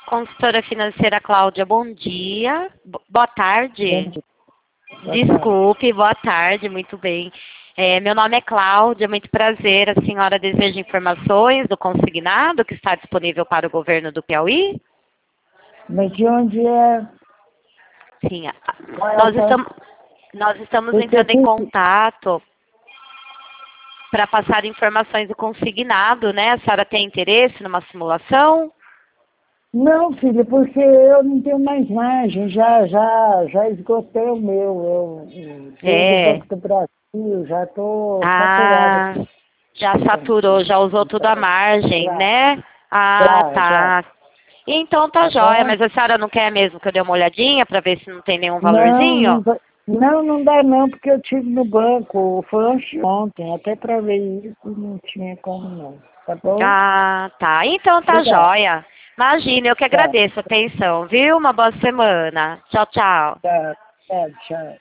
Consultora financeira Cláudia, bom dia. Boa tarde. Bom, Desculpe, boa tarde, muito bem. Meu nome é Cláudia, muito prazer. A senhora deseja informações do consignado que está disponível para o governo do Piauí? mas de onde é? Sim. Qual é Nós o estamos, nós estamos Porque entrando em tudo- contato para passar informações do consignado, né? A senhora tem interesse numa simulação? Não, filha, porque eu não tenho mais margem, já esgotei o meu. Eu tenho do É. Banco do Brasil, já estou saturada. Ah, já saturou, já usou tudo à margem, Já, né? Ah, já. tá. Então tá Tá jóia, bom? mas a senhora não quer mesmo que eu dê uma olhadinha para ver se não tem nenhum Não, valorzinho? não dá não, porque eu tive no banco, foi ontem, até para ver isso, não tinha como não. Tá bom? Ah, tá. Então tá Obrigada. jóia. Imagina, eu que Tá, agradeço a atenção, viu? Uma boa semana. Tchau, tchau. tá, tchau.